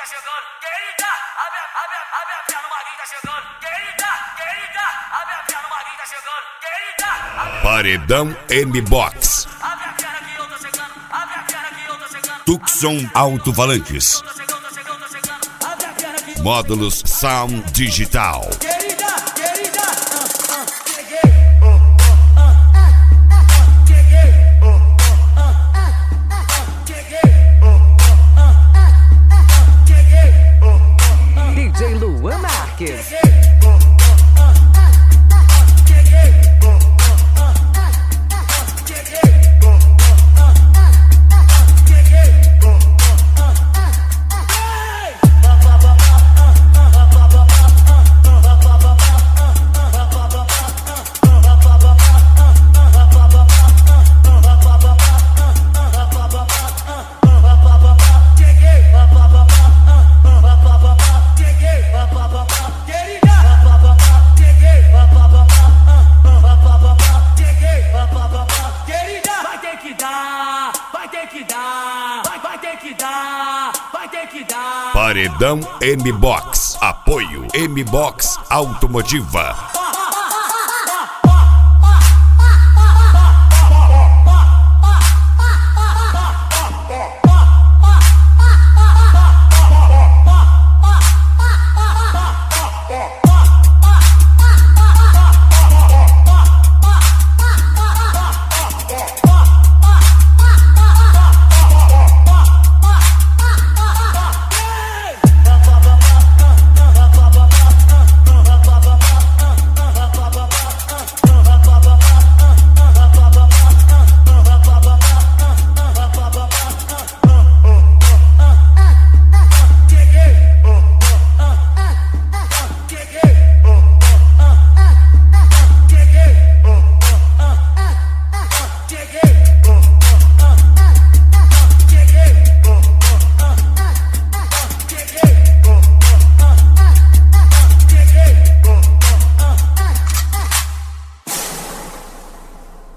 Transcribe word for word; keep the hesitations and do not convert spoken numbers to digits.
chegando. Querida, abre, abre, abre a perna, o Maguinho tá chegando. Querida, querida, abre a perna, o Maguinho tá chegando. Querida, abre, Paredão M-Box. abre a perna que eu tô chegando. Abre a perna que eu tô chegando. Tucson Alto-Falantes. Tô chegando, tô chegando, tô chegando. Abre a perna que Módulos Sound Digital. Querida, querida, ah, ah, cheguei, oh, oh, ah, ah, ah, cheguei, oh, oh, ah, ah, ah, cheguei, oh, oh, ah, ah, ah, cheguei, oh, oh, ah, D J Luan Marques. cheguei, oh, oh, ah, ah, ah, cheguei, oh, oh, ah, ah, ah, cheguei, oh, oh, ah, ah, ah, cheguei, oh, oh, ah, ah, ai, ba, ba, ba, ba, ah, ah, ba, ba, ba, ah, ah. Vai ter que dar, vai ter que dar, vai, vai ter que dar, vai ter que dar. Paredão M-Box. Apoio M-Box Automotiva.